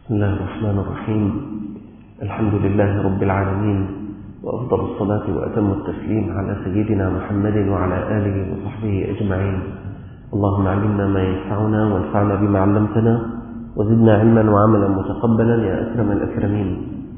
بسم الله الرحمن الرحيم. الحمد لله رب العالمين، وأفضل الصلاة وأتم التسليم على سيدنا محمد وعلى آله وصحبه أجمعين. اللهم علمنا ما ينفعنا وانفعنا بما علمتنا وزدنا علما وعملا متقبلا يا أكرم الأكرمين.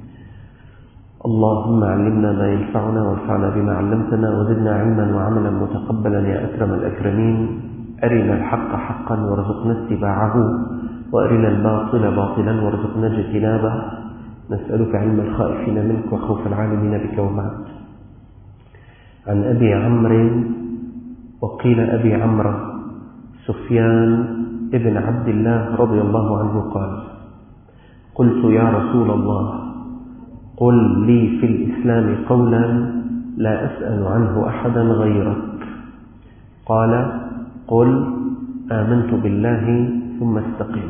اللهم علمنا ما ينفعنا وانفعنا بما علمتنا وزدنا علما وعملا متقبلا يا أكرم الأكرمين. أرنا الحق حقا وارزقنا اتباعه، وأرنا الباطل باطلا وارزقنا اجتنابه. نسألك علم الخائفين منك وخوف العالمين بك. وبعد. عن أبي عمرو وقيل أبي عمرو سفيان ابن عبد الله رضي الله عنه قال: قلت يا رسول الله، قل لي في الإسلام قولا لا أسأل عنه أحدا غيرك. قال: قل آمنت بالله ثم استقم.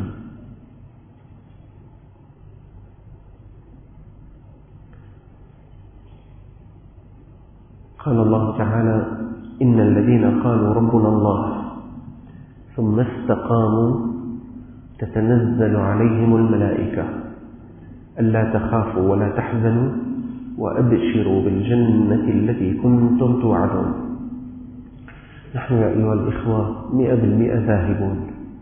قال الله تعالى: إن الذين قالوا ربنا الله ثم استقاموا تتنزل عليهم الملائكة ألا تخافوا ولا تحزنوا وأبشروا بالجنة التي كنتم توعدون. نحن يا أيها الإخوة 100% ذاهبون،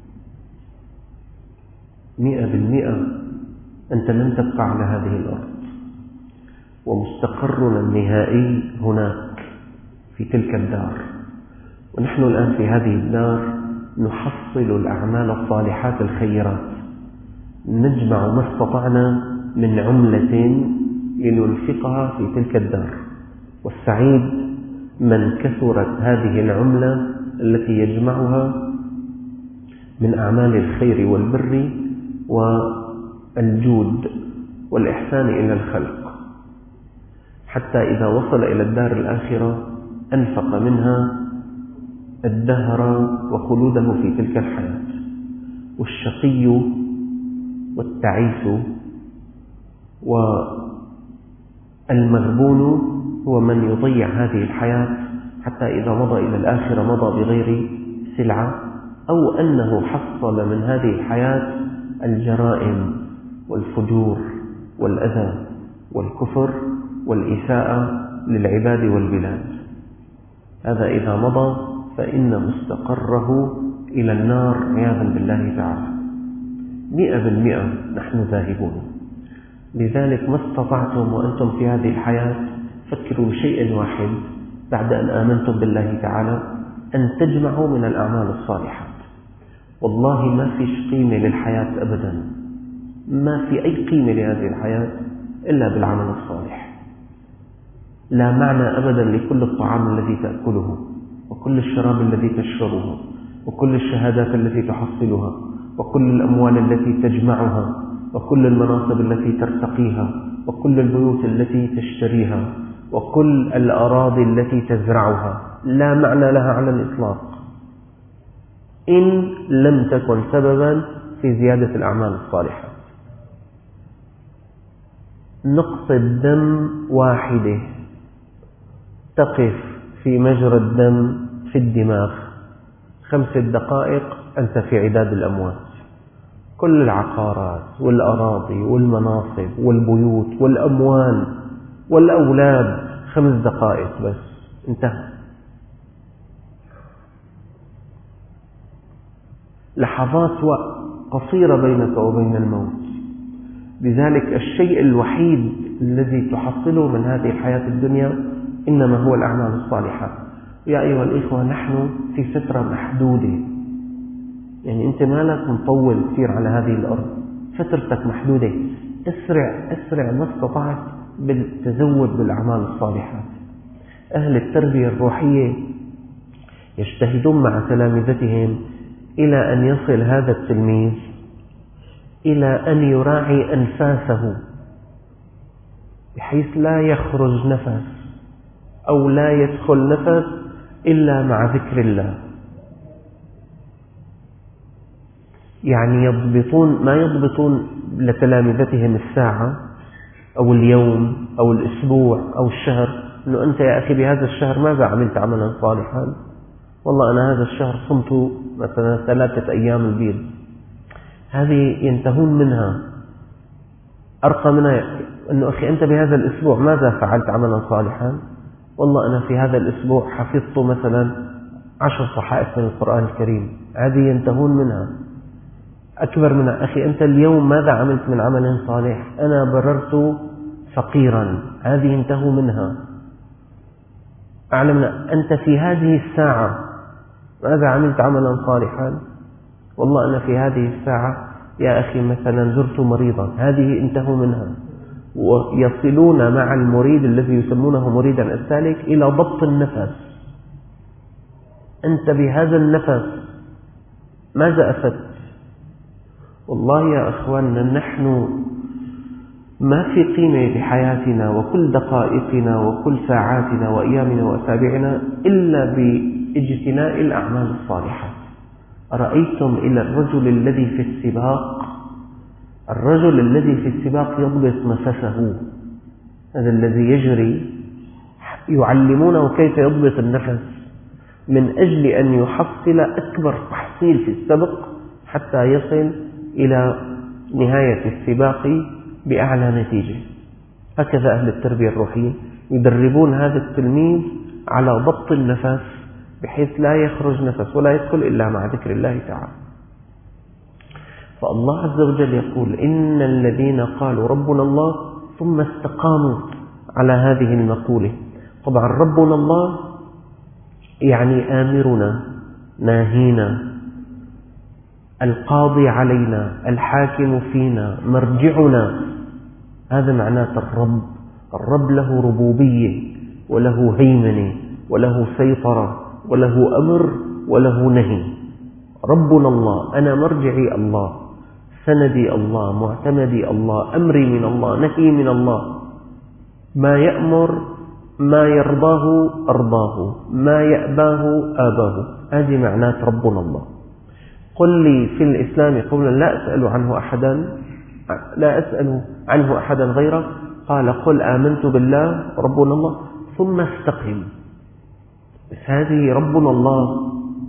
100%. أنت لن تبقى على هذه الأرض، ومستقرنا النهائي هناك في تلك الدار. ونحن الآن في هذه الدار نحصل الأعمال الصالحات الخيرات، نجمع ما استطعنا من عملة لننفقها في تلك الدار. والسعيد من كثرت هذه العملة التي يجمعها من أعمال الخير والبر والجود والإحسان إلى الخلق، حتى إذا وصل إلى الدار الآخرة أنفق منها الدهر وخلوده في تلك الحياة. والشقي والتعيس والمغبون هو من يضيع هذه الحياة حتى إذا مضى إلى الآخرة مضى بغير سلعة، أو أنه حصل من هذه الحياة الجرائم والفجور والأذى والكفر والإساءة للعباد والبلاد. هذا إذا مضى فإن مستقره إلى النار عياذا بالله تعالى. 100% نحن ذاهبون. لذلك ما استطعتم وأنتم في هذه الحياة فكروا بشيء واحد بعد أن آمنتم بالله تعالى، أن تجمعوا من الأعمال الصالحات. والله ما فيش قيمة للحياة أبدا، ما في أي قيمة لهذه الحياة إلا بالعمل الصالح. لا معنى أبدا لكل الطعام الذي تأكله، وكل الشراب الذي تشربه، وكل الشهادات التي تحصلها، وكل الأموال التي تجمعها، وكل المناصب التي ترتقيها، وكل البيوت التي تشتريها، وكل الأراضي التي تزرعها. لا معنى لها على الإطلاق إن لم تكن سببا في زيادة الأعمال الصالحة. نقطة دم واحدة تقف في مجرى الدم في الدماغ 5 دقائق أنت في عداد الأموات. كل العقارات والأراضي والمناصب والبيوت والأموال والأولاد 5 دقائق بس انتهى. لحظات قصيرة بينك وبين الموت. لذلك الشيء الوحيد الذي تحصله من هذه الحياة الدنيا إنما هو الأعمال الصالحة. يا أيها الإخوة نحن في فترة محدودة، يعني أنت مالك مطول كثير على هذه الأرض، فترتك محدودة. أسرع ما استطعت بالتزود بالأعمال الصالحات. أهل التربية الروحية يجتهدون مع تلامذتهم إلى أن يصل هذا التلميذ إلى أن يراعي أنفاسه بحيث لا يخرج نفس أو لا يدخل نفس إلا مع ذكر الله. يعني ما يضبطون لتلامذتهم الساعة أو اليوم أو الأسبوع أو الشهر، أنه أنت يا أخي بهذا الشهر ماذا عملت عملا صالحا؟ والله أنا هذا الشهر صمت مثلا 3 أيام البيض. هذه ينتهون منها أرقى منها أنه أخي أنت بهذا الأسبوع ماذا فعلت عملا صالحا؟ والله أنا في هذا الأسبوع حفظت مثلا 10 صحائف من القرآن الكريم، هذه ينتهون منها. أكبر منها أخي أنت اليوم ماذا عملت من عمل صالح؟ أنا بررت فقيرا، هذه ينتهوا منها. أعلمنا أنت في هذه الساعة ماذا عملت عملا صالحا؟ والله أنا في هذه الساعة يا أخي مثلا زرت مريضا، هذه انتهوا منها. ويصلون مع المريد الذي يسمونه مريدا السالك إلى ضبط النفس. أنت بهذا النفس ماذا أفدت؟ والله يا أخواننا نحن ما في قيمة لحياتنا وكل دقائقنا وكل ساعاتنا وأيامنا وأسابيعنا إلا باجتناء الأعمال الصالحة. أرأيتم إلى الرجل الذي في السباق، الرجل الذي في السباق يضبط نفسه، هذا الذي يجري يعلمونه كيف يضبط النفس من أجل أن يحصل أكبر تحصيل في السبق حتى يصل إلى نهاية السباق بأعلى نتيجة. هكذا أهل التربية الروحية يدربون هذا التلميذ على ضبط النفس بحيث لا يخرج نفس ولا يدخل إلا مع ذكر الله تعالى. فالله عز وجل يقول إن الذين قالوا ربنا الله ثم استقاموا على هذه المقولة. طبعا ربنا الله يعني آمرنا ناهينا القاضي علينا الحاكم فينا مرجعنا، هذا معناه الرب. الرب له ربوبية وله هيمنة وله سيطرة وله أمر وله نهي. ربنا الله، أنا مرجعي الله، سندي الله، معتمدي الله، أمري من الله، نهي من الله. ما يأمر ما يرضاه أرضاه، ما يأباه آباه. هذه معنات ربنا الله. قل لي في الإسلام قولا لا أسأل عنه أحدا غيره. قال قل آمنت بالله ربنا الله ثم استقم. هذه ربنا الله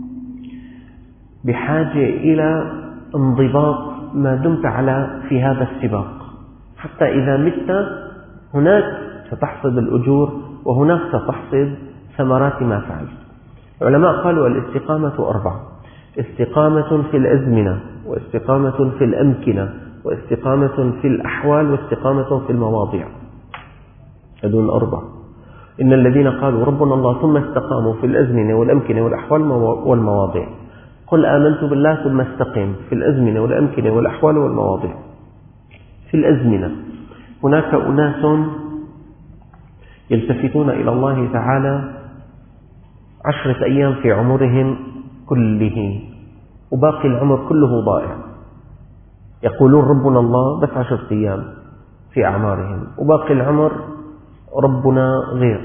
بحاجة إلى انضباط ما دمت في هذا السباق، حتى إذا مت هناك ستحصد الأجور وهناك ستحصد ثمرات ما فعلت. العلماء قالوا الاستقامة 4: استقامة في الأزمنة، واستقامة في الأمكنة، واستقامة في الأحوال، واستقامة في المواضع. هذول 4. إن الذين قالوا ربنا الله ثم استقاموا في الأزمنة والأمكنة والأحوال والمواضع. قل آمنت بالله ثم استقم في الأزمنة والأمكنة والأحوال والمواضع. في الأزمنة هناك أناس يلتفتون إلى الله تعالى 10 أيام في عمرهم كله، وباقي العمر كله ضائع. يقولون ربنا الله بس 10 أيام في أعمارهم، وباقي العمر ربنا غير،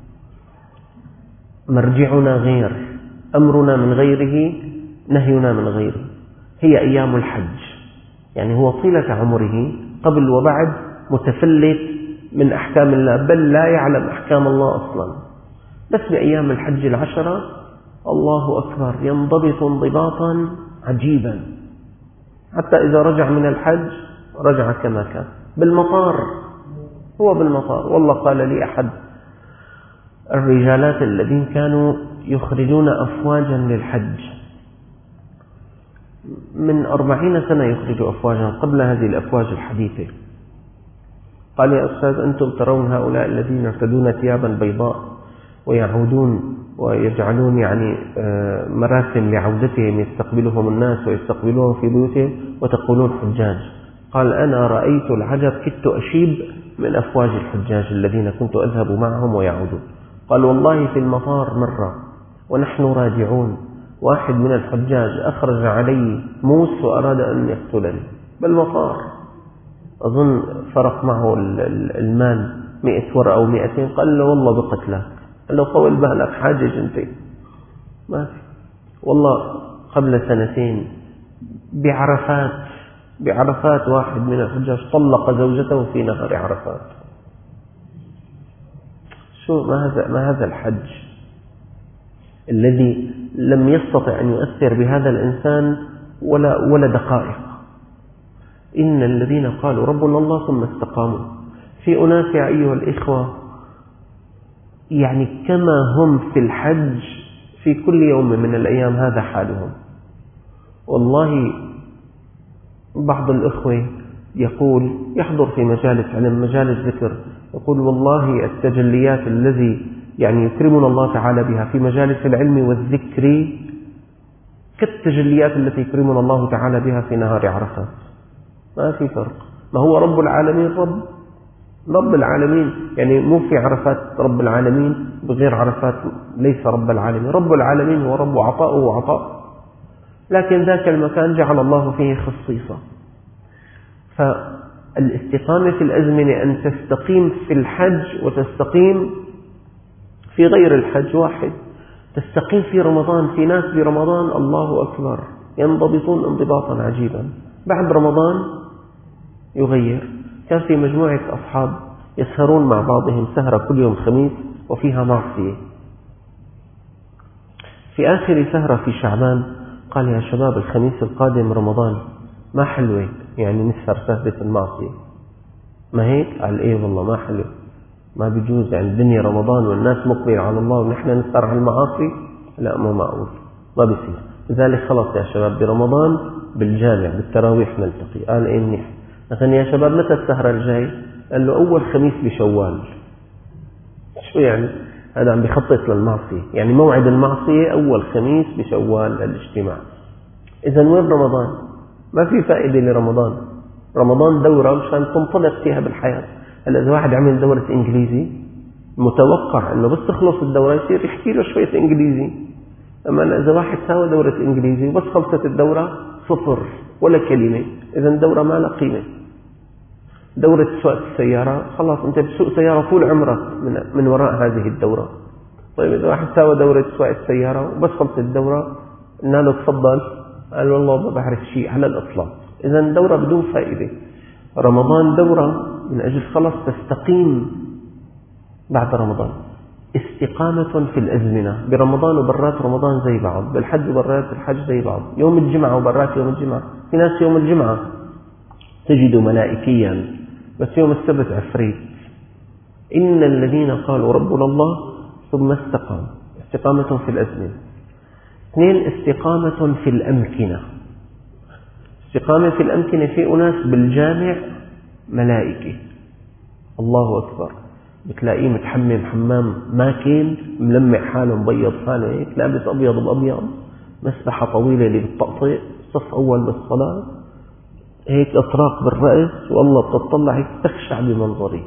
مرجعنا غير، أمرنا من غيره، نهينا من غيره. هي أيام الحج، يعني هو طيلة عمره قبل وبعد متفلت من أحكام الله، بل لا يعلم أحكام الله أصلا. بس بأيام الحج 10 الله أكبر ينضبط انضباطا عجيبا، حتى إذا رجع من الحج رجع كما كان. بالمطار، هو بالمطار. والله قال لي أحد الرجالات الذين كانوا يخرجون أفواجا للحج من 40 سنة، يخرجوا أفواجا قبل هذه الأفواج الحديثة. قال يا أستاذ أنتم ترون هؤلاء الذين يرتدون ثيابا بيضاء ويعودون ويجعلون يعني مراسم لعودتهم، يستقبلهم الناس ويستقبلون في بيوتهم وتقولون حجاج. قال أنا رأيت العجب، كدت أشيب من أفواج الحجاج الذين كنت أذهب معهم ويعودون. قال والله في المطار مرة ونحن راجعون واحد من الحجاج أخرج علي موس وأراد أن يقتلني بالمطار. أظن فرق معه المال 100 ورقة أو 200. قال له والله بقتلك. قال له طول بالك حاجج أنت. ما في. والله قبل 2 بعرفات واحد من الحجاج طلق زوجته في نهر عرفات. ما هذا الحج الذي لم يستطع أن يؤثر بهذا الإنسان ولا دقائق. إن الذين قالوا ربنا الله ثم استقاموا. في أناس يا أيها الإخوة يعني كما هم في الحج في كل يوم من الأيام هذا حالهم. والله بعض الإخوة يقول يحضر في مجالس علم مجالس ذكر، يقول والله التجليات الذي يعني يكرمنا الله تعالى بها في مجالس العلم والذكر كالتجليات التي يكرمنا الله تعالى بها في نهار عرفات. ما في فرق. ما هو رب العالمين رب العالمين، يعني مو في عرفات رب العالمين بغير عرفات ليس رب العالمين. رب العالمين هو رب عطاء وعطاء، لكن ذاك المكان جعل الله فيه خصيصة. فالاستقامة في الأزمنة أن تستقيم في الحج وتستقيم في غير الحج واحد. تستقيم في رمضان، في ناس برمضان الله أكبر ينضبطون انضباطا عجيبا، بعد رمضان يغير. كان في مجموعة أصحاب يسهرون مع بعضهم سهرة كل يوم خميس وفيها معصية. في آخر سهرة في شعبان قال يا شباب الخميس القادم رمضان، ما حلوة يعني نسهر سهرة المعصية؟ ما هيك؟ قال إيه والله ما حلو، ما بيجوز، يعني الدنيا رمضان والناس مقبل على الله ونحن نسهر على المعاصي، لا مو معقول، ما بيصير. لذلك خلاص يا شباب برمضان بالجامع بالتراويح نلتقي. قال إيه منيح. مثلا يا شباب متى السهرة الجاي؟ قال له أول خميس بشوال. شو يعني؟ هذا عم بيخطط للمعصية، يعني موعد المعصية أول خميس بشوال الاجتماع. إذا وين رمضان؟ ما في فائدة لرمضان. رمضان دورة مشان تنطلق فيها بالحياة. هلا إذا واحد عمل دورة إنجليزي متوقع إنه بس تخلص الدورة يصير يحكي له شوية إنجليزي. أما إذا واحد ساوى دورة إنجليزي وبس خلصت الدورة صفر ولا كلمة، إذا الدورة ما لها قيمة. دورة سواقة السيارة خلاص أنت بتسوق سيارة طول عمرك من وراء هذه الدورة. طيب إذا واحد ساوى دورة سواقة السيارة وبس خلصت الدورة قلنا له تفضل، قال والله ما بعرف شيء على الإطلاق. إذا الدورة بدون فائدة. رمضان دورة من أجل خلاص تستقيم بعد رمضان. استقامة في الأزمنة، برمضان وبرات رمضان زي بعض، بالحج وبرات الحج زي بعض، يوم الجمعة وبرات يوم الجمعة. في ناس يوم الجمعة تجد ملائكيا بس يوم السبت عفريت. إن الذين قالوا ربنا الله ثم استقاموا. استقامة في الأزمنة. 2 استقامة في الأمكنة. استقامة في الأمكنة، في أناس بالجامع ملائكة الله أكبر، بتلاقيه متحمم حمام ماكن ملمع حاله مبيض حاله هيك، لابس أبيض بأبيض، مسبحة طويلة اللي بتطقطق، صف أول بالصلاة، هيك أطراق بالرأس، والله بتطلع هيك تخشع بمنظره.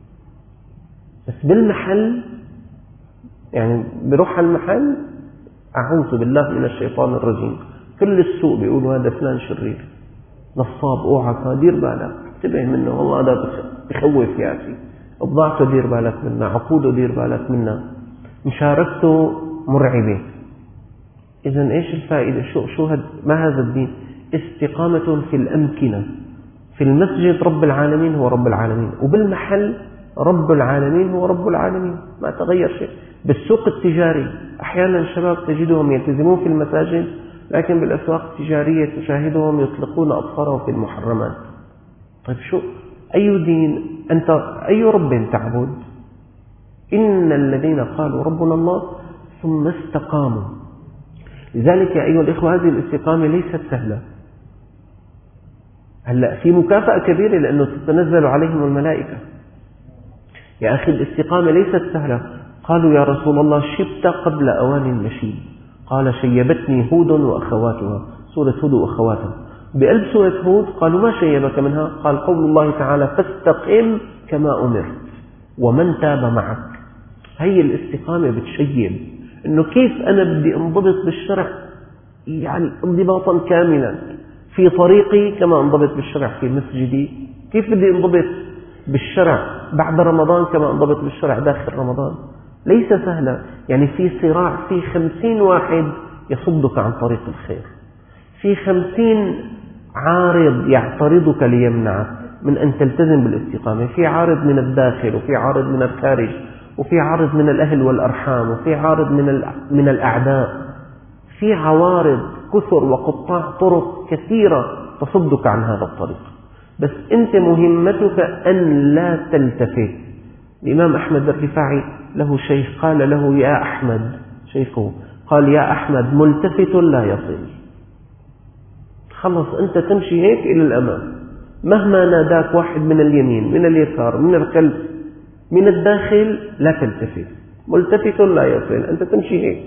بس بالمحل يعني بروح على المحل أعوذ بالله من الشيطان الرجيم، كل السوق بيقولوا هذا فلان شرير نصاب، اوعى دير بالك، انتبه منه، والله هذا بخوف يا أخي، بضاعته دير بالك منه، عقوده دير بالك منه، مشاركته مرعبة. إذن إيش الفائدة؟ شو ما هذا الدين؟ استقامة في الأمكنة. في المسجد رب العالمين هو رب العالمين، وبالمحل رب العالمين هو رب العالمين، ما تغير شيء. بالسوق التجاري أحيانا الشباب تجدهم يلتزمون في المساجد، لكن بالأسواق التجارية تشاهدهم يطلقون أبصارهم في المحرمات. طيب شو أي دين أنت؟ أي رب تعبد؟ إن الذين قالوا ربنا الله ثم استقاموا. لذلك يا أيها الإخوة هذه الاستقامة ليست سهلة. هلأ في مكافأة كبيرة لأنه تتنزل عليهم الملائكة. يا أخي الاستقامة ليست سهلة. قالوا يا رسول الله شبت قبل أوان المشيب. قال شيبتني هود وأخواتها، سورة هود وأخواتها. بقلب سورة هود قالوا ما شيبك منها؟ قال قول الله تعالى فاستقم كما أمرت ومن تاب معك. هي الاستقامة بتشيب إنه كيف أنا بدي انضبط بالشرع، يعني انضباطا كاملا في طريقي كما انضبط بالشرع في مسجدي، كيف بدي انضبط بالشرع بعد رمضان كما انضبط بالشرع داخل رمضان. ليس سهلا. يعني في صراع، في 50 واحد يصدك عن طريق الخير، في 50 عارض يعترضك ليمنعك من أن تلتزم بالاستقامة. في عارض من الداخل، وفي عارض من الخارج، وفي عارض من الأهل والأرحام، وفي عارض من الأعداء. في عوارض كثر وقطاع طرق كثيرة تصدك عن هذا الطريق. بس أنت مهمتك أن لا تلتفت. الإمام أحمد الرفاعي له شيخ قال له يا أحمد، شيخه قال يا أحمد ملتفت لا يصل. خلص أنت تمشي هيك إلى الأمام، مهما ناداك واحد من اليمين من اليسار من الخلف من الداخل لا تلتفت، ملتفت لا يصل، أنت تمشي هيك.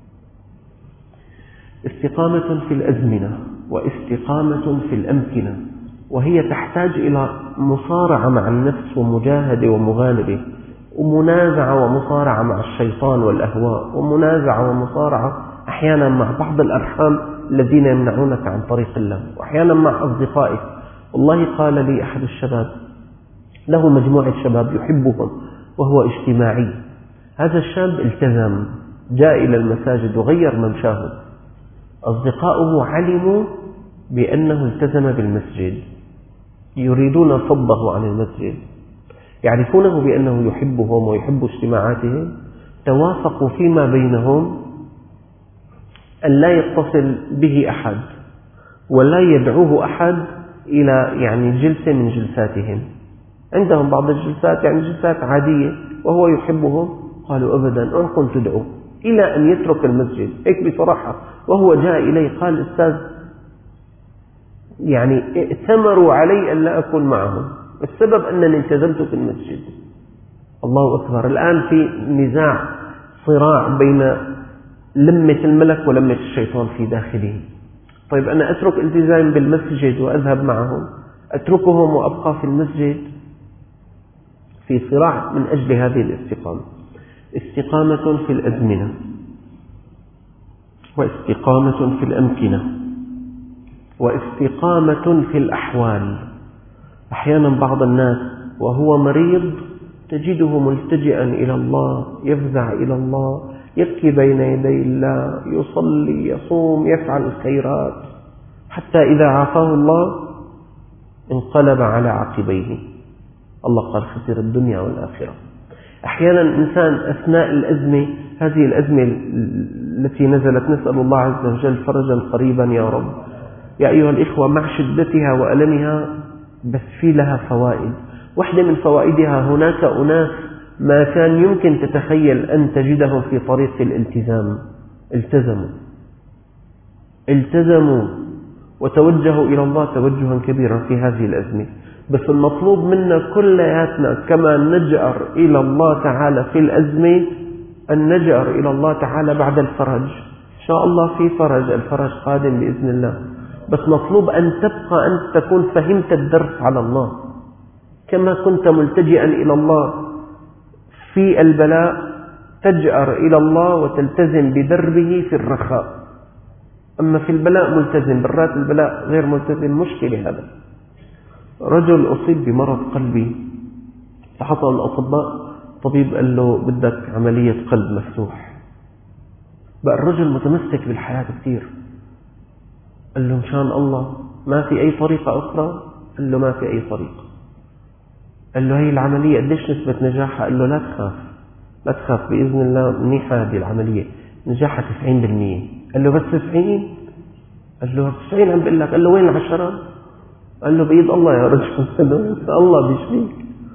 استقامة في الأزمنة واستقامة في الأمكنة، وهي تحتاج إلى مصارعة مع النفس ومجاهدة ومغالبة، ومنازعة ومصارعة مع الشيطان والأهواء، ومنازعة ومصارعة أحيانا مع بعض الأرحام الذين يمنعونك عن طريق الله، وأحيانا مع أصدقائك. والله قال لي أحد الشباب، له مجموعة شباب يحبهم وهو اجتماعي، هذا الشاب التزم، جاء إلى المساجد وغير ممشاه، أصدقاؤه علموا بأنه التزم بالمسجد، يريدون صده عن المسجد، يعرفونه بأنه يحبهم ويحب اجتماعاتهم، توافقوا فيما بينهم أن لا يتصل به أحد ولا يدعوه أحد إلى جلسة من جلساتهم. عندهم بعض الجلسات جلسات عادية وهو يحبهم، قالوا أبدا أنكم تدعوا، إلى أن يترك المسجد هيك بصراحة. وهو جاء إليه قال أستاذ ائتمروا علي أن لا أكون معهم، السبب أنني التزمت في المسجد. الله أكبر. الآن في نزاع صراع بين لمة الملك ولمة الشيطان في داخله. طيب أنا أترك التزام بالمسجد وأذهب معهم، أتركهم وأبقى في المسجد؟ في صراع من أجل هذه الاستقامة. استقامة في الأزمنة واستقامة في الأمكنة واستقامة في الأحوال. أحيانا بعض الناس وهو مريض تجده ملتجئا إلى الله، يفزع إلى الله، يبكي بين يدي الله، يصلي يصوم يفعل الخيرات، حتى إذا عافاه الله انقلب على عقبيه. الله قال خسر الدنيا والآخرة. أحيانا الإنسان أثناء الأزمة، هذه الأزمة التي نزلت، نسأل الله عز وجل فرجا قريبا يا رب. يا أيها الإخوة، مع شدتها وألمها بس في لها فوائد. واحدة من فوائدها هناك أناس ما كان يمكن تتخيل أن تجدهم في طريق الالتزام، التزموا وتوجهوا إلى الله توجها كبيرا في هذه الأزمة. بس المطلوب منا كلياتنا كما نجأر إلى الله تعالى في الأزمة أن نجأر إلى الله تعالى بعد الفرج. إن شاء الله في فرج، الفرج قادم بإذن الله، بس مطلوب أن تبقى أن تكون فهمت الدرس على الله، كما كنت ملتجئا إلى الله في البلاء تجأر إلى الله وتلتزم بدربه في الرخاء. أما في البلاء ملتزم، برات البلاء غير ملتزم، مشكلة. هذا رجل أصيب بمرض قلبي، فحصل الأطباء، طبيب قال له بدك عملية قلب مفتوح. بقى الرجل متمسك بالحياة كثير، قال له إن شاء الله ما في أي طريقة أخرى؟ قال له ما في أي طريقة. قال له هي العملية قديش نسبة نجاحها؟ قال له لا تخاف بإذن الله منيحة هذه العملية، نجاحها 90%. قال له بس 90؟ قال له 90 عم بقول لك. قال له وين 10؟ قال له بإيد الله يا رجل، الله بيشفيك.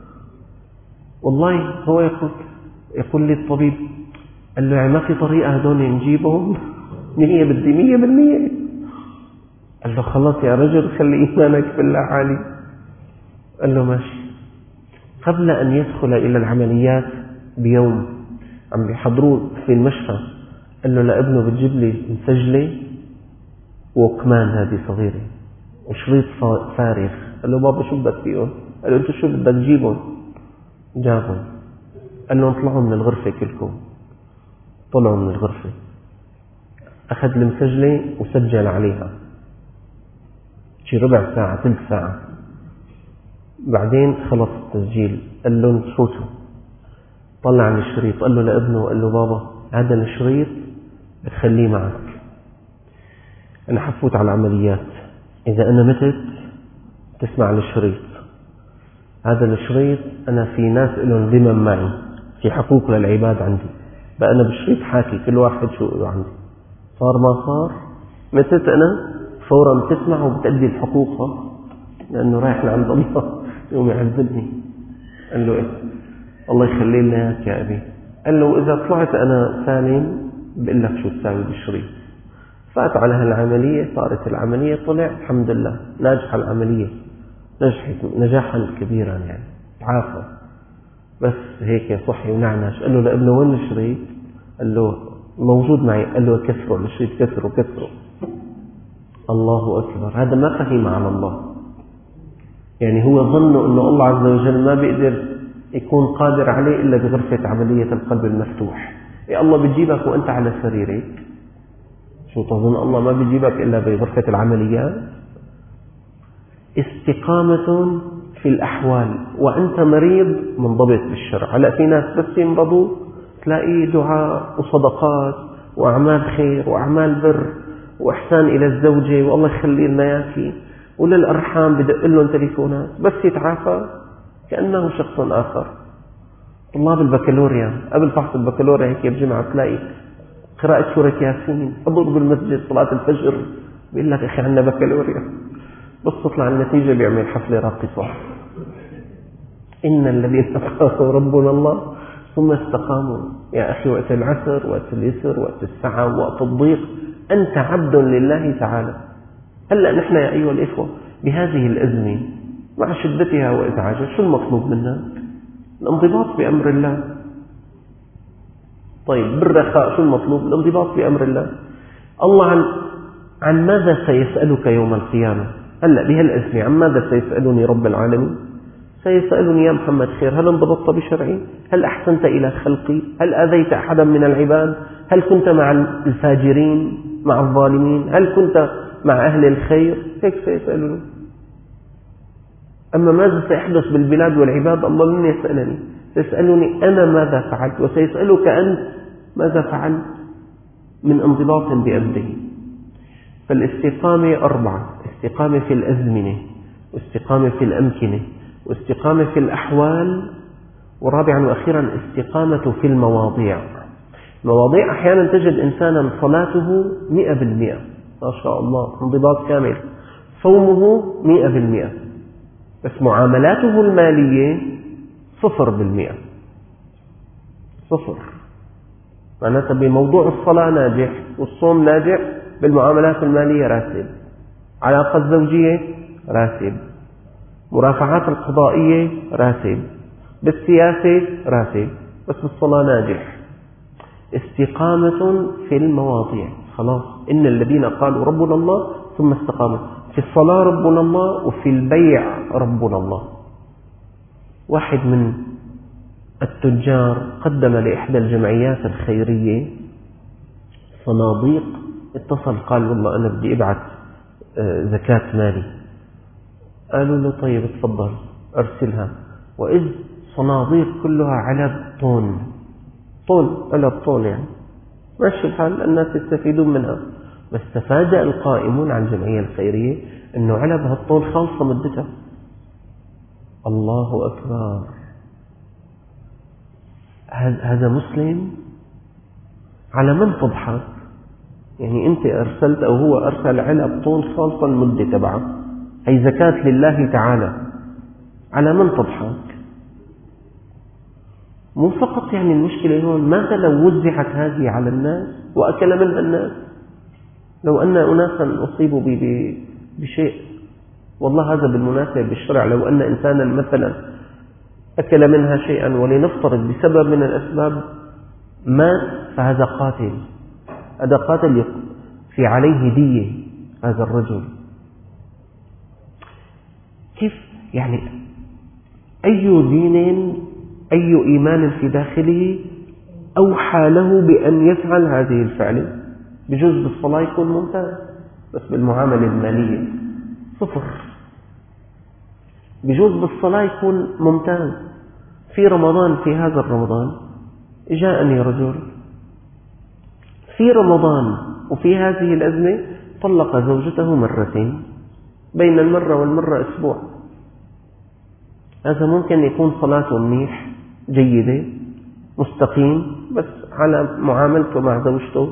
والله هو يقول لي الطبيب، قال له ما في طريقة هدول نجيبهم 100%؟ قال له خلاص يا رجل خلي إيمانك بالله عالي. قال له ماشي. قبل أن يدخل إلى العمليات بيوم عم بيحضروه في المشفى، قال له لابنه بتجيب لي مسجلة وكمان هذه صغيرة وشريط فارغ. قال له بابا شو بدك فيهم؟ قال له انت شو بدك تجيبهم؟ جابهم. قال له اطلعوا من الغرفة كلكم. طلعوا من الغرفة، أخذ المسجلة وسجل عليها شي ربع ساعة 3 ساعة. بعدين خلص التسجيل، قال له صوته، طلع الشريط، قال له لابنه، قال له بابا هذا الشريط بتخليه معك، أنا حفوت على العمليات، إذا أنا متت تسمع الشريط، هذا الشريط أنا في ناس لهم ذمم معي، في حقوق للعباد عندي، بقى أنا بالشريط حاكي كل واحد شو له عندي، صار ما صار، متت أنا فورا بتسمع وبتأدي الحقوق. لأنه رايح لعند الله يوم يعذبني. قال له إيه؟ الله يخلي لنا إياك يا أبي. قال له إذا طلعت أنا سالم بقول لك شو تساوي بالشريط. فات على هالعملية، صارت العملية، طلع الحمد لله ناجحة العملية، نجحت نجاحا كبيرا يعني، تعافى. بس هيك صحي ونعنش. قال له لابنه وين الشريط؟ قال له موجود معي. قال له كسره الشريط، كسره. الله أكبر. هذا ما فهم على الله، يعني هو ظنه أنه الله عز وجل ما بيقدر يكون قادر عليه إلا بغرفة عملية القلب المفتوح. يا الله بتجيبك وأنت على سريرك؟ شو تظن الله ما بيجيبك إلا بغرفة العمليات؟ استقامة في الأحوال وأنت مريض منضبط بالشرع. هلا في ناس بس يمرضوا تلاقي دعاء وصدقات وأعمال خير وأعمال بر وإحسان إلى الزوجة والله يخلي لنا إياكي، وللأرحام بدق لهم تليفونات، بس يتعافى كأنه شخص آخر. طلاب البكالوريا قبل فحص البكالوريا هيك بجمعة تلاقي قراءة سورة ياسين، حضور بالمسجد، صلاة الفجر، بيقول لك أخي عندنا بكالوريا، بس تطلع النتيجة بيعمل حفلة راقصة. إن الذين قالوا ربنا الله ثم استقاموا. يا أخي وقت العسر، وقت اليسر، وقت السعة، وقت الضيق، أنت عبد لله تعالى. هلأ نحن يا أيها الإخوة بهذه الأزمة مع شدتها وإزعاجها، شو المطلوب منا؟ الانضباط بأمر الله. طيب بالرخاء شو المطلوب؟ الانضباط بأمر الله. الله عن ماذا سيسألك يوم القيامة؟ هلأ بهالأزمة عن ماذا سيسألني رب العالمين؟ سيسألني يا محمد خير، هل انضبطت بشرعي؟ هل أحسنت إلى خلقي؟ هل أذيت أحدا من العباد؟ هل كنت مع الفاجرين مع الظالمين؟ هل كنت مع أهل الخير؟ هيك سيسألني. أما ماذا سيحدث بالبلاد والعباد الله من يسألني؟ سيسألني أنا ماذا فعلت، وسيسألك أنت ماذا فعلت من انضباط بأمره. فالاستقامة 4: استقامة في الأزمنة، واستقامة في الأمكنة، واستقامة في الأحوال، ورابعا وأخيرا استقامة في المواضيع. المواضيع أحيانا تجد إنسانا صلاته 100%، ما شاء الله انضباط كامل، صومه 100%، بس معاملاته المالية 0%. 0. معناتها بموضوع الصلاة ناجح والصوم ناجح، بالمعاملات المالية راسب، علاقة الزوجية راسب، مرافعات القضائية راسب، بالسياسة راسب، بس بالصلاة ناجح. استقامة في المواضيع. خلاص، إن الذين قالوا ربنا الله ثم استقاموا. في الصلاة ربنا الله، وفي البيع ربنا الله. واحد من التجار قدم لإحدى الجمعيات الخيرية صناديق، اتصل قال والله أنا بدي أبعث زكاة مالي. قالوا له طيب تفضل أرسلها. وإذ صناديق كلها علب طون، علب طون، يعني ماشي الحال، الناس يستفيدون منها. بس تفاجأ القائمون على الجمعية الخيرية أنه علب هالطون خالصة مدتها. الله أكبر. هذا مسلم؟ على من تضحك؟ يعني أنت أرسلت أو هو أرسل علب طون خالصة المدة تبعه، هي زكاة لله تعالى، على من تضحك؟ مو فقط يعني المشكلة هون، ماذا لو وزعت هذه على الناس وأكل منها الناس؟ لو أن أناسا أصيبوا بشيء، والله هذا بالمناسبة بالشرع، لو أن إنسانا مثلا أكل منها شيئا ولنفترض بسبب من الأسباب مات، فهذا قاتل، هذا قاتل في عليه دية هذا الرجل. كيف يعني؟ أي دين، أي إيمان في داخله أوحى له بأن يفعل هذه الفعل؟ بجوز بالصلاة يكون ممتاز، بس بالمعاملة المالية 0. بجوز بالصلاة يكون ممتاز. في رمضان، في هذا الرمضان جاءني رجل في رمضان وفي هذه الأزمة طلق زوجته 2 مرات، بين المرة والمرة أسبوع. هذا ممكن يكون صلاته منيح جيدة، مستقيم، بس على معاملته مع زوجته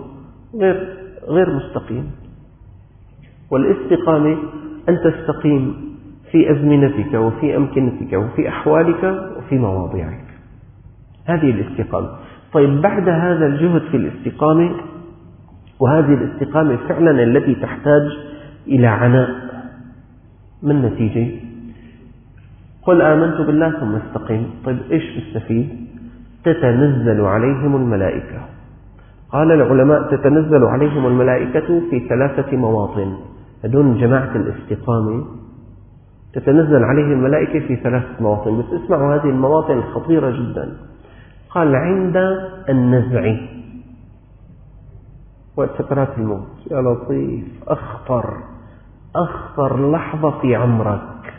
غير مستقيم. والاستقامة أن تستقيم في أزمنتك وفي أمكنتك وفي أحوالك وفي مواضعك. هذه الاستقامة. طيب بعد هذا الجهد في الاستقامة، وهذه الاستقامة فعلا التي تحتاج إلى عناء، ما النتيجة؟ قل آمنت بالله ثم استقم. طيب إيش تستفيد؟ تتنزل عليهم الملائكة. قال العلماء تتنزل عليهم الملائكة في 3 مواطن. هدول جماعة الاستقامة تتنزل عليهم الملائكة في 3 مواطن، بس اسمعوا هذه المواطن الخطيرة جدا. قال عند النزع، وقت سكرات الموت. يا لطيف، أخطر لحظة في عمرك،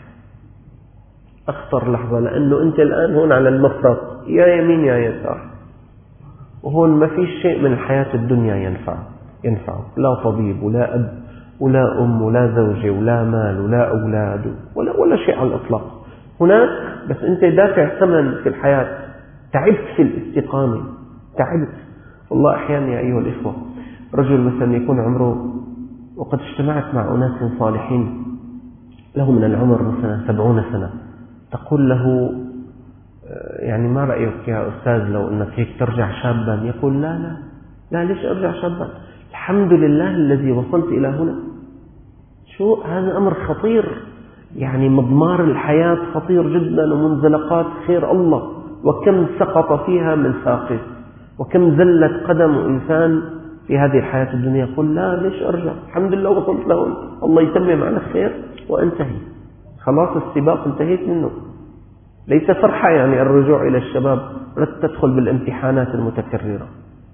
أخطر لحظة، لأنه أنت الآن هون على المفرق، يا يمين يا يسار، وهون ما في شيء من الحياة الدنيا ينفع، لا طبيب ولا أب ولا أم ولا زوجة ولا مال ولا أولاد ولا شيء على الإطلاق. هناك بس أنت دافع ثمن في الحياة، تعبت في الاستقامة، تعبت. والله أحيانا يا أيها الإخوة، رجل مثلا يكون عمره، وقد اجتمعت مع أناس صالحين له من العمر مثلا 70 سنة، تقول له يعني ما رأيك يا أستاذ لو أنك هيك ترجع شابا؟ يقول لا ليش أرجع شابا؟ الحمد لله الذي وصلت إلى هنا. شو هذا أمر خطير، يعني مضمار الحياة خطير جدا، ومنزلقات خير الله، وكم سقط فيها من ساقط، وكم زلت قدم إنسان في هذه الحياة الدنيا. يقول لا ليش أرجع؟ الحمد لله وصلت له، الله يتمم على خير وانتهي، خلاص السباق انتهيت منه. ليس فرحة يعني الرجوع إلى الشباب، لا تدخل بالامتحانات المتكررة.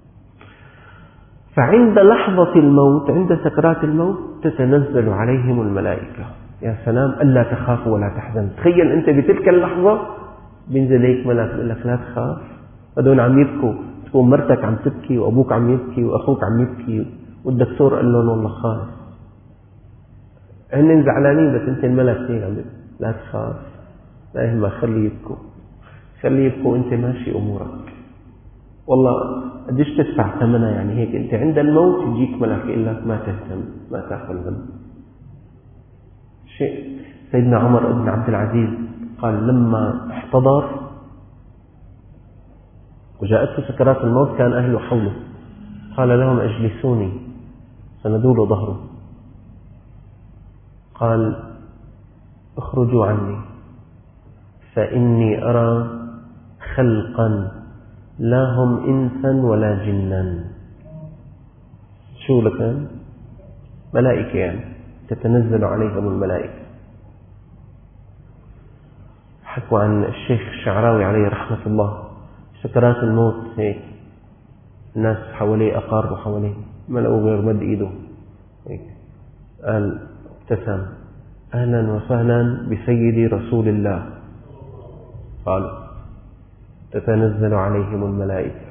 فعند لحظة الموت، عند سكرات الموت، تتنزل عليهم الملائكة. يا سلام، ألا تخافوا ولا تحزنوا. تخيل أنت بتلك اللحظة بينزل هيك ملك يقول لك لا تخاف، هذول عم يبكوا، تكون مرتك عم تبكي وأبوك عم يبكي وأخوك عم يبكي، والدكتور قال لهم والله خاف، هن زعلانين، بس أنت الملك هيك عم لا تخاف، لا يهمك، خليه يبكوا وأنت ماشي أمورك. والله قديش تدفع ثمنها؟ يعني هيك أنت عند الموت يجيك ملك يقول لك ما تهتم، ما تاخذ هم شيء. سيدنا عمر بن عبد العزيز قال لما احتضر وجاءته سكرات الموت كان أهله حوله، قال لهم اجلسوني، سندوا له ظهره، قال اخرجوا عني فإني أرى خلقا لا هم إنسا ولا جنا. شو لكان؟ ملائكة، يعني تتنزل عليهم الملائكة. حكوا عن الشيخ الشعراوي عليه رحمة الله، سكرات الموت هيك الناس حواليه، أقاربه حواليه، ملأوا غير مد إيده هيك، قال ابتسم، أهلا وسهلا بسيدي رسول الله. قال تتنزل عليهم الملائكة.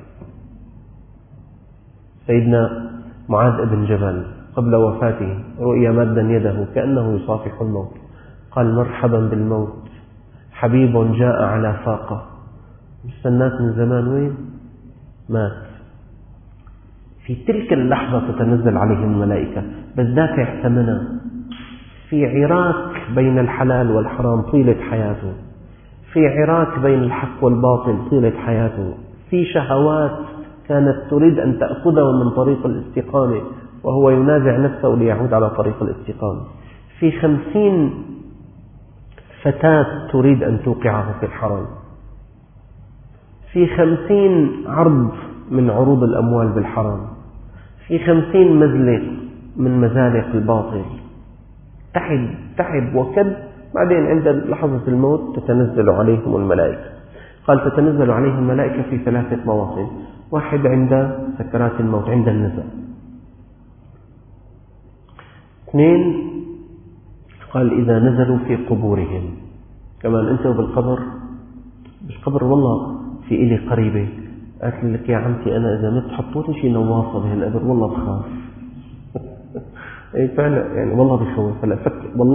سيدنا معاذ بن جبل قبل وفاته رؤيا مادا يده كأنه يصافح الموت، قال مرحبا بالموت، حبيب جاء على فاقة، مستناك من زمان، وين مات. في تلك اللحظة تتنزل عليهم الملائكة، بس دافع ثمنها، في عراك بين الحلال والحرام طيلة حياته، في عراك بين الحق والباطل طيلة حياته، في شهوات كانت تريد أن تأخذه من طريق الاستقامة وهو ينازع نفسه ليعود على طريق الاستقامة، في 50 فتاة تريد أن توقعه في الحرام، في 50 عرض من عروض الأموال بالحرام، في 50 مزلق من مزالق الباطل، تعب وكد. بعدين عند لحظة الموت تتنزل عليهم الملائكة. قال تتنزل عليهم الملائكة في 3 مواطن، واحد عند سكرات الموت عند النزع، 2 قال إذا نزلوا في قبورهم. كمان أنت بالقبر والله في إلي قريبة قالت لك يا عمتي أنا إذا مت حطوني شي نواصة بهالقبر والله بخاف. فعلا يعني والله بخوف. هلا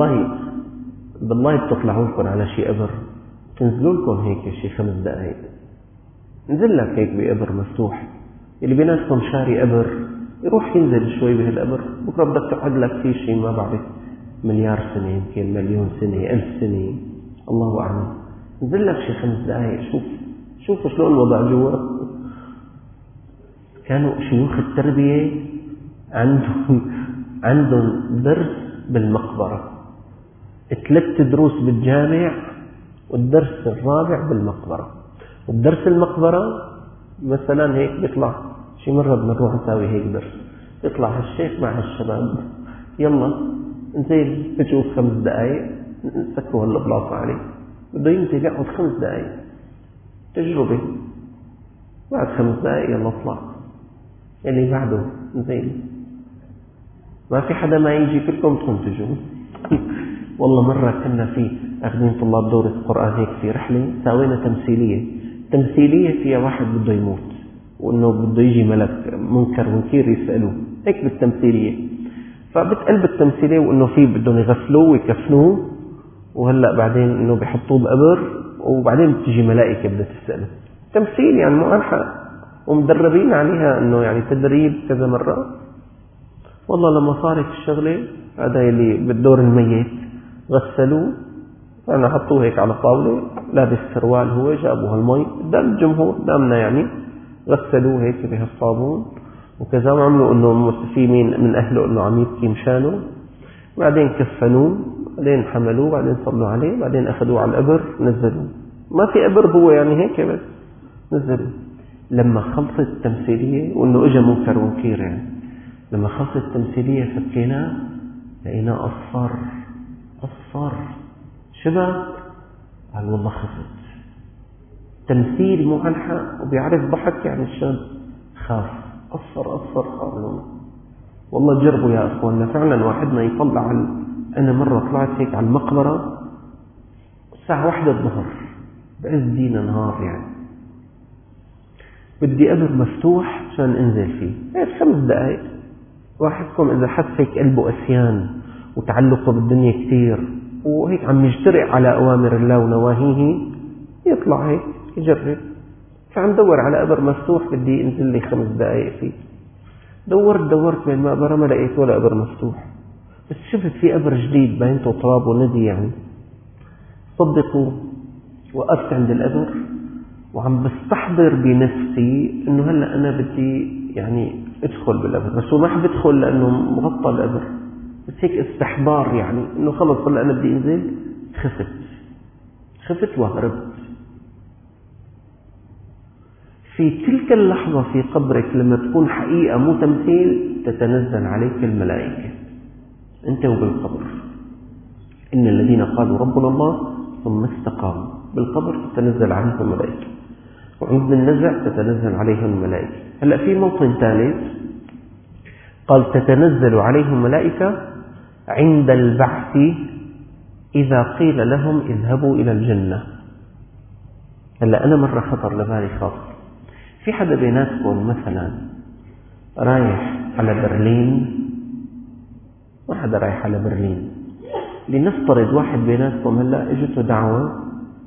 والله بتطلعوا لكم على شي قبر، تنزلوا لكم هيك شي 5 دقائق، نزل لك هيك بقبر مفتوح، اللي بيناسكم شاري قبر يروح ينزل شوي بهالقبر، بكره بدك تقعد لك فيه شي ما بعرف مليار سنة، يمكن مليون سنة، 1000 سنة، الله أعلم. نزل لك شي 5 دقائق، شوف شلون الوضع جوا. كانوا شيوخ التربية عندهم درس بالمقبرة، 3 دروس بالجامع، والدرس الرابع بالمقبرة. والدرس المقبرة مثلا هيك بيطلع شي مرة بنروح نساوي هيك درس، يطلع هالشيخ مع هالشباب، يلا نزيل بجوز 5 دقائق نسكروا هالبلاطة عليه، بده ينزل يقعد 5 دقائق تجربة، بعد 5 دقائق يلا اطلع، اللي بعده نزيل، ما في حدا ما يجي، كلكم تنتجوا. والله مرة كنا في أخذين طلاب دورة القرآن هيك في رحلة، ساوينا تمثيلية فيها واحد بده يموت، وإنه بده يجي ملك منكر ونكير يسألوه هيك بالتمثيلية. فبتقلب التمثيلية وإنه في بدهم يغسلوه ويكفنوه، وهلأ بعدين إنه بيحطوه بقبر، وبعدين بتجي ملائكة بدها تسأله. تمثيل يعني مو أنحى، ومدربين عليها إنه يعني تدريب كذا مرة. والله لما صارت الشغلة، هذا اللي بالدور الميت غسلوه، أنا حطوه هيك على طاولة، لابس سروال، هو جابوا هالمي قدام الجمهور قدامنا يعني، غسلوه هيك بهالصابون وكذا، وعملوا إنه في مين من أهله إنه عم يبكي مشانه، بعدين كفنوه، بعدين حملوه، بعدين صلوا عليه، بعدين أخذوه على القبر نزلوه، ما في قبر هو يعني هيك بس نزلوه. لما خلصت التمثيلية، وإنه إجا منكر ونكير يعني، لما خلصت التمثيلية فكيناه لقيناه أصفر شبه، قال والله خفت. تمثيل مو أنحى وبيعرف ضحك يعني الشاب خاف، أصفر خالص. والله جربوا يا أخواننا، فعلا واحدنا يطلع أنا مرة طلعت هيك على المقبرة الساعة 1 الظهر بعز دينا نهار يعني، بدي قبر مفتوح عشان انزل فيه، هيك 5 دقائق. واحدكم إذا حس هيك قلبه أسيان وتعلقه بالدنيا كتير، وهيك عم يجترئ على أوامر الله ونواهيه، يطلع هيك يجرب. فعم دور على قبر مفتوح بدي انزل لي 5 دقائق فيه، دورت بين المقبرة ما لقيت ولا قبر مفتوح، بس شفت في قبر جديد باينته تراب وندي يعني. صدقوا وقفت عند القبر وعم بستحضر بنفسي انه هلا انا بدي يعني ادخل بالقبر، بس هو ما حب ادخل لانه مغطى القبر، بس هيك استحضار يعني انه خلص هلا انا بدي انزل. خفت وهربت. في تلك اللحظة في قبرك لما تكون حقيقة مو تمثيل، تتنزل عليك الملائكة انت وبالقبر. ان الذين قالوا ربنا الله ثم استقاموا، بالقبر تتنزل عليهم الملائكة، وعند النزع تتنزل عليهم الملائكة. هلأ في موطن ثالث قال تتنزل عليهم ملائكة عند البعث إذا قيل لهم اذهبوا إلى الجنة. هلأ أنا مرة خطر لبالي خاطر، في حدا بيناتكم مثلا رايح على برلين، ما حدا رايح على برلين، لنفترض واحد بيناتكم هلأ اجته دعوة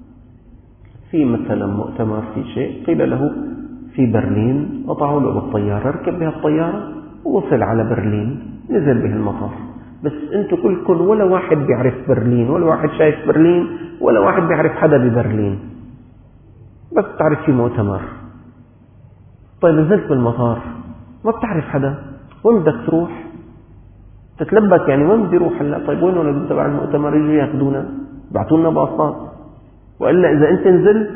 في مثلا مؤتمر في شيء، قيل له في برلين، قطعوا له بالطيارة، ركب بها الطيارة ووصل على برلين، نزل به المطار، بس انتوا كلكم ولا واحد بيعرف برلين، ولا واحد شايف برلين، ولا واحد بيعرف حدا ببرلين، بس تعرف في مؤتمر. طيب نزلت بالمطار ما بتعرف حدا، وين بدك تروح؟ تتلبك يعني وين بدي روح هلا؟ طيب وين اللي تبع المؤتمر يجوا ياخذونا؟ بعثوا لنا باصات، والا اذا انت نزلت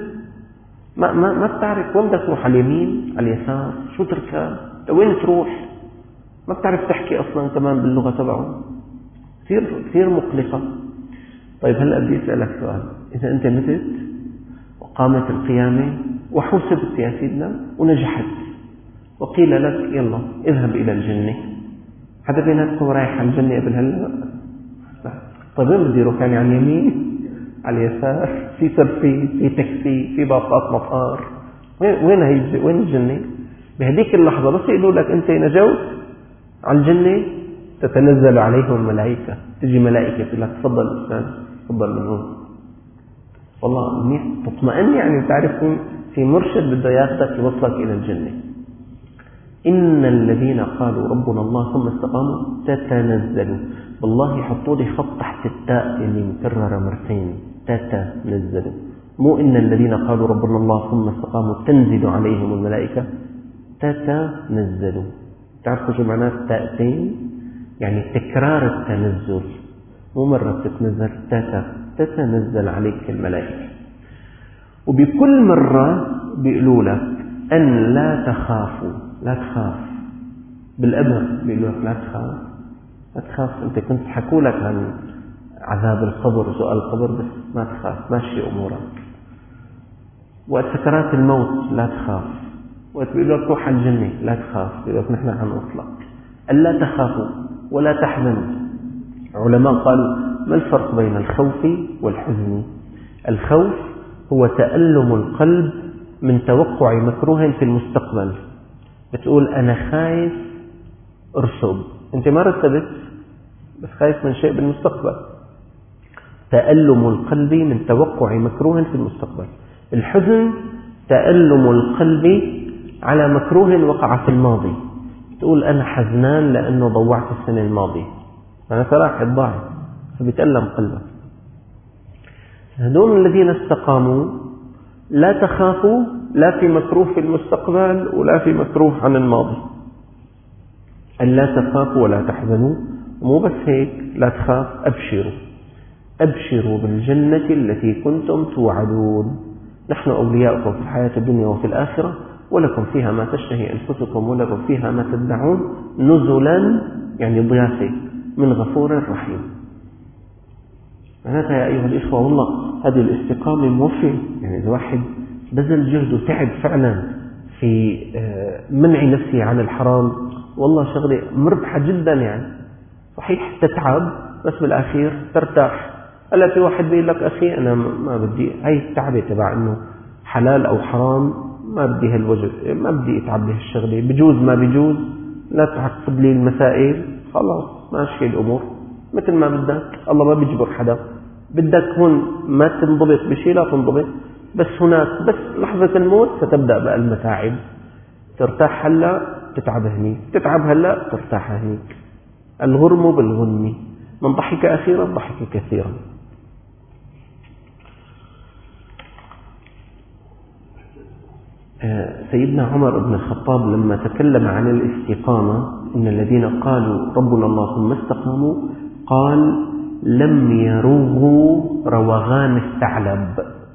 ما بتعرف وين بدك تروح، على اليمين على اليسار، شو تركب، وين تروح، ما بتعرف تحكي اصلا كمان باللغه تبعه، كثير مقلقه. طيب هلا بدي اسالك سؤال، اذا انت متت وقامت القيامه وحوسبت يا سيدنا ونجحت، وقيل لك يلا اذهب الى الجنه، حدا بيناتكم رايح على الجنه قبل هلا؟ طيب وين بدي اروح؟ يعني على اليمين على اليسار، في سرفي، في تاكسي، في باصات مطار، وين الجنة؟ بهديك اللحظة بس يقولوا لك أنت نجوت على الجنة، تتنزل عليهم الملائكة، تجي ملائكة تقول لك تفضل أستاذ، تفضل من هون. والله منيح تطمئن يعني، تعرف في مرشد بده ياخذك يوصلك إلى الجنة. إن الذين قالوا ربنا الله ثم استقاموا تتنزل. والله حطوا لي خط تحت التاء اللي مكررة مرتين، تاتا نزلوا، مو إن الذين قالوا ربنا الله ثم استقاموا تنزل عليهم الملائكة، تاتا نزلوا. تعرفوا شو معناه تاءتين؟ يعني تكرار التنزل، مو مرة تتنزل، تاتا نزل عليك الملائكة. وبكل مرة بيقولوا لك أن لا تخافوا، لا تخاف، بالأمر بيقولوا لك لا تخاف، لا تخاف. أنت كنت حكوا لك عن عذاب القبر وسؤال القبر، بس ما تخاف، ماشي أمورك. وقت سكرات الموت لا تخاف، وقت بيقولوا لك روح على الجنة لا تخاف، بيقولوا لك نحن حنوصلك. ألا تخافوا ولا تحزنوا. علماء قالوا ما الفرق بين الخوف والحزن؟ الخوف هو تألم القلب من توقع مكروه في المستقبل. بتقول أنا خايف أرسب، أنت ما رتبت بس خايف من شيء بالمستقبل. تألم القلب من توقع مكروه في المستقبل. الحزن تألم القلب على مكروه وقع في الماضي. تقول أنا حزنان لأنه ضوعت السنة الماضية، أنا راحت ضاعت، فبيتألم قلبك. هذول الذين استقاموا لا تخافوا لا في مكروه في المستقبل ولا في مكروه عن الماضي. ألا تخافوا ولا تحزنوا، مو بس هيك، لا تخاف، أبشروا، أبشروا بالجنة التي كنتم توعدون، نحن أولياؤكم في الحياة الدنيا وفي الآخرة، ولكم فيها ما تشتهي أنفسكم ولكم فيها ما تدعون، نزلا يعني ضيافة من غفور رحيم. معناتها يا أيها الإخوة والله هذه الاستقامة موفية. يعني إذا واحد بذل جهد وتعب فعلا في منع نفسه عن الحرام، والله شغلة مربحة جدا. يعني صحيح تتعب بس بالأخير ترتاح. هلا في واحد بيقول لك أخي أنا ما بدي هاي التعبة تبع إنه حلال أو حرام، ما بدي هالوجه، ما بدي أتعب بهالشغلة، بجوز ما بجوز، لا تعقد لي المسائل، خلاص ماشي الأمور مثل ما بدك، الله ما بيجبر حدا. بدك هون ما تنضبط بشيء لا تنضبط، بس هناك بس لحظة الموت ستبدأ بقى المتاعب. ترتاح هلا تتعب هنيك، تتعب هلا ترتاح هنيك. الغرم بالغنم، من ضحك أخيرا ضحك كثيرا. سيدنا عمر بن الخطاب لما تكلم عن الاستقامة، إن الذين قالوا ربنا الله ثم استقاموا، قال لم يروغوا روغان الثعلب.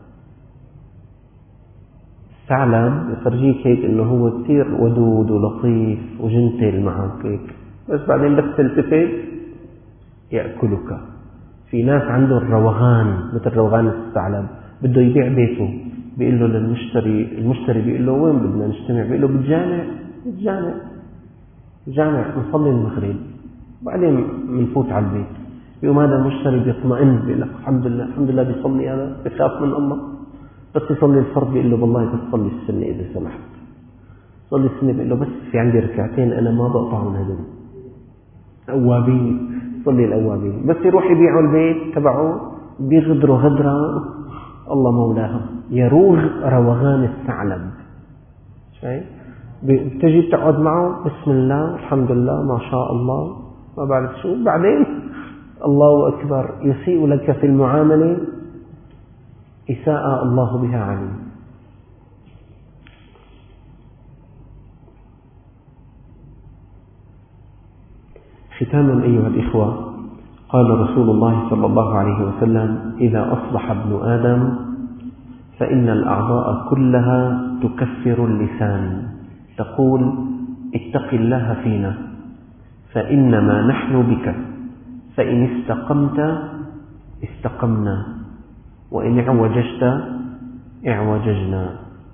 الثعلب يفرجيك هيك إنه هو كثير ودود ولطيف وجنتل معك هيك، بس بعدين بس تلتفت يأكلك. في ناس عنده الروغان مثل روغان الثعلب، بده يبيع بيته بيقول له للمشتري، المشتري بيقول له وين بدنا نجتمع؟ بيقول له بالجامع نصلي المغرب وبعدين بنفوت على البيت. يوم هذا المشتري بيطمئن بيقول لك الحمد لله بيصلي، هذا بخاف من الله، بس يصلي الفرض بيقول له والله بتصلي السنة إذا سمحت. صلي السنة بيقول له بس في عندي ركعتين أنا ما بقطعهم هذول أوابين، صلي الأوابين. بس يروح يبيعوا البيت تبعه بيغدروا غدرة الله مولاهم. يروغ روغان الثعلب. شايف؟ بتجي تقعد معه بسم الله الحمد لله ما شاء الله ما بعرف شو، بعدين الله أكبر يسيء لك في المعاملة إساءة الله بها عليم. ختاما أيها الإخوة، قال رسول الله صلى الله عليه وسلم إذا أصبح ابن آدم فإن الأعضاء كلها تكفر اللسان، تقول اتق الله فينا فإنما نحن بك، فإن استقمت استقمنا وإن اعوججت اعوججنا.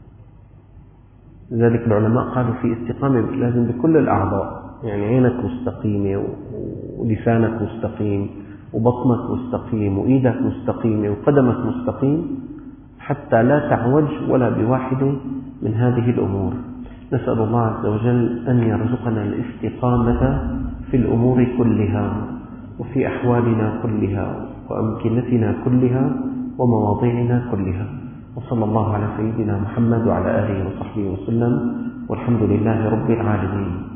لذلك العلماء قالوا في استقامة لازم بكل الأعضاء، يعني عينك مستقيمة ولسانك مستقيم وبطنك مستقيم وإيدك مستقيمة وقدمك مستقيم، حتى لا تعوج ولا بواحد من هذه الأمور. نسأل الله عز وجل أن يرزقنا الاستقامة في الأمور كلها وفي أحوالنا كلها وأمكنتنا كلها ومواضيعنا كلها. وصلى الله على سيدنا محمد وعلى آله وصحبه وسلم، والحمد لله رب العالمين.